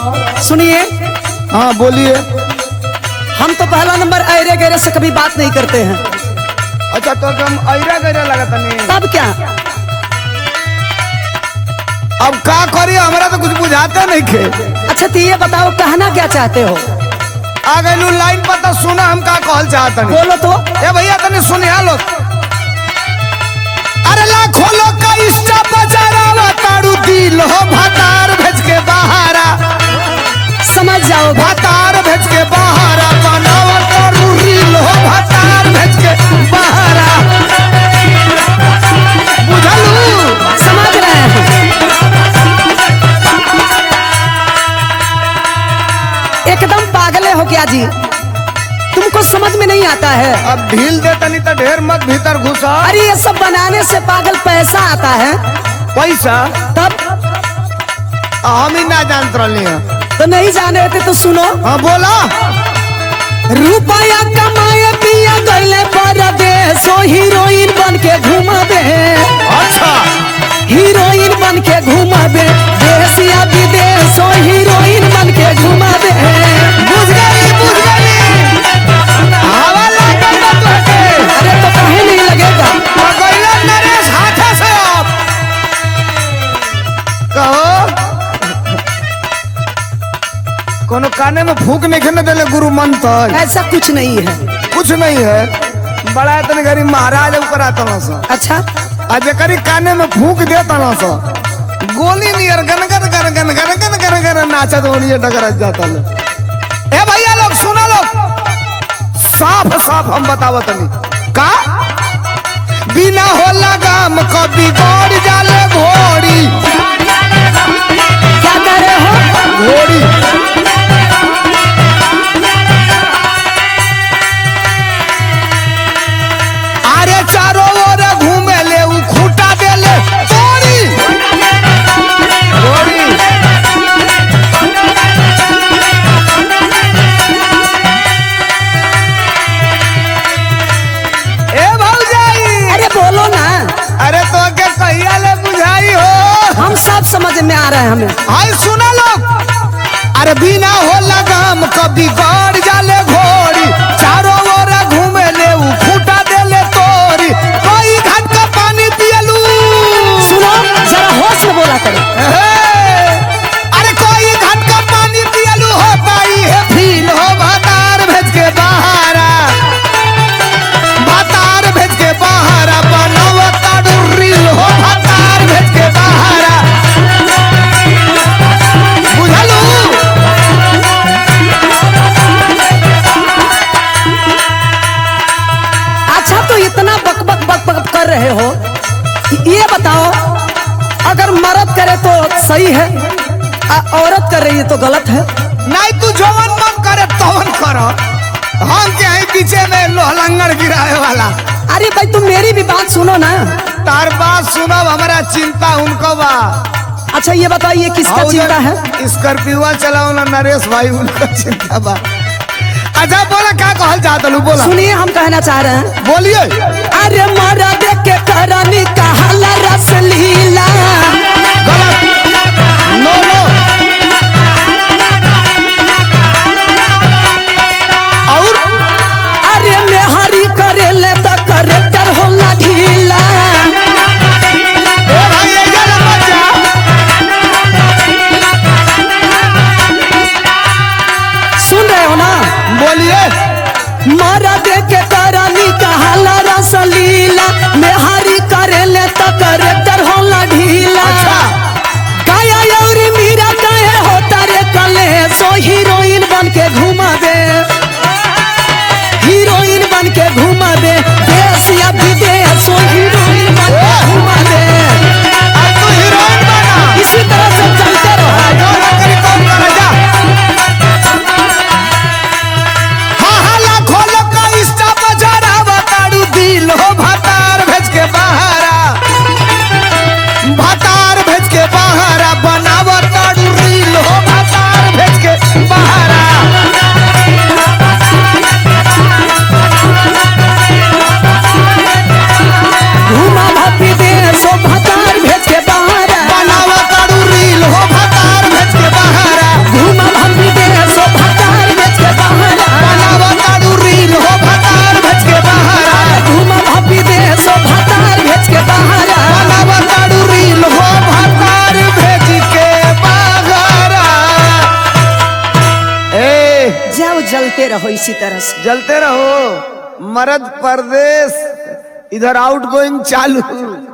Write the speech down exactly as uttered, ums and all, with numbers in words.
सुनिए। हाँ बोलिए। हम तो पहला नंबर ऐरे गैरे से कभी बात नहीं करते हैं। अच्छा तो हम ऐरा गैरा लगता नहीं। तब क्या? अब का करिए, हमारा तो कुछ बुझाते नहीं खे। अच्छा तो ये बताओ कहना क्या चाहते हो? आ गए लाइन पर तो सुना हम का कहल चाहते नहीं। बोलो तो। ए भैया तने सुनिया लो। अरे लाखों लोग का इंस्टा बजारा तारू दिल हो भतार भेज के बहारा। समझ जाओ भतार भेज के बहारा बनावा तारू रील हो भतार भेज के बहारा। बुझलू? समझ रहे हैं। एकदम पागले हो क्या जी? तुमको समझ में नहीं आता है? अब ढील देता नहीं तो ढेर मत भीतर घुसा। अरे ये सब बनाने से पागल पैसा आता है। पैसा तब हम ही ना जानते रही हैं। तो नहीं जाने थे तो सुनो। हाँ बोला। रुपया कमाए पिया गईले परदेश, हीरोइन बन के घूमबे। अच्छा हीरोइन बन के घूमबे देश या विदेश, हीरोइन बन के घूमबे। बुझ गई बुझ गई। हवा लागल बा तोहके। अरे तो काहे नहीं लगेगा? पकड़ला नरेश हाथे से अब। कहो कोनो काने में फूक नहीं खेने देले गुरु मंत्र। ऐसा कुछ नहीं है। कुछ नहीं है। बड़ा इतने गरीब महाराज ऊपर आता ना सा। अच्छा आज करी काने में फूक देता ना सा। गोली नियर गन गन गन गन गन गन गन गन नाचत होनी डगर जाता ले। ए भैया लोग सुना लोग, साफ साफ हम बतावत नहीं का बिना हो लगाम कभी गौड़ जाले घोड़ी। क्या कह रहे हो? घोड़ी अरे चारों ओर घूमे ले उ खूटा देले तोड़ी। घोड़ी ए भौजाई। अरे बोलो ना। अरे तो के कहिया ले बुझाई हो? हम सब समझ में आ रहे हैं हमें। हाय सुना लोग। अरे बिना हो लगाम कभी गौड़ जाले घोड़ी, चारों ओर घूमे ले उ खूटा देले तोरी। कोई घाट का पानी पियलू। सुनो जरा होश में बोला करो। अरे कोई घाट का पानी पियलू हो पाई है फील हो भतार भेज के बहारा। भतार भेज के बहारा बनावा ताड़ू रील हो भतार भेज के बहारा। बुझलू? अच्छा तो इतना बक बक बक बक कर रहे हो, ये बताओ अगर मर्द करे तो सही है, औरत कर रही है तो गलत है? नहीं तू जवन मन करे तवन करो। हम के हैं पीछे में लोहलंगड़ गिराए वाला। अरे भाई तुम मेरी भी बात सुनो ना। तार बात सुनब हमारा चिंता उनको बा। अच्छा ये बताओ ये किसका चिंता है? स्कॉर्पियो चलाओ ना नरेश भाई, उनको चिंता बा। अच्छा बोला क्या कहल चाहत लू? बोला। सुनिए हम कहना चाह रहे हैं। बोलिए। अरे मर्द के करनी कहला रस लीला। गलत। नो नो। और अरे मेहरी करे ले तो करेक्टर होला ढीला। ए भाई ये जरा बच्चा। सुन रहे हो ना? बोलिए। मर्द के करनी कहला रस लीला, मेहरी करे ले तो करेक्टर होला ढीला। अच्छा। गाया और मीरा कहे हो तारे कले सो हीरोइन बन के घुमा दे। हीरोइन बन के घुमा दे देश या विदेश, सो हीरोइन बन के घुमा दे। अब तू हीरोइन बना। इसी तरह से चलते रहो। जो ना करी कौन करे जा। हाँ हाँ लाखों लोग का इंस्टा बजारा बताड़ू दिल हो भतार भेज के बहारा। भतार भेज के बहारा बनावा ताड़ू रील हो भतार भेज के बहारा। जलते रहो इसी तरह से। जलते रहो। मर्द परदेश, इधर आउट गोइंग चालू।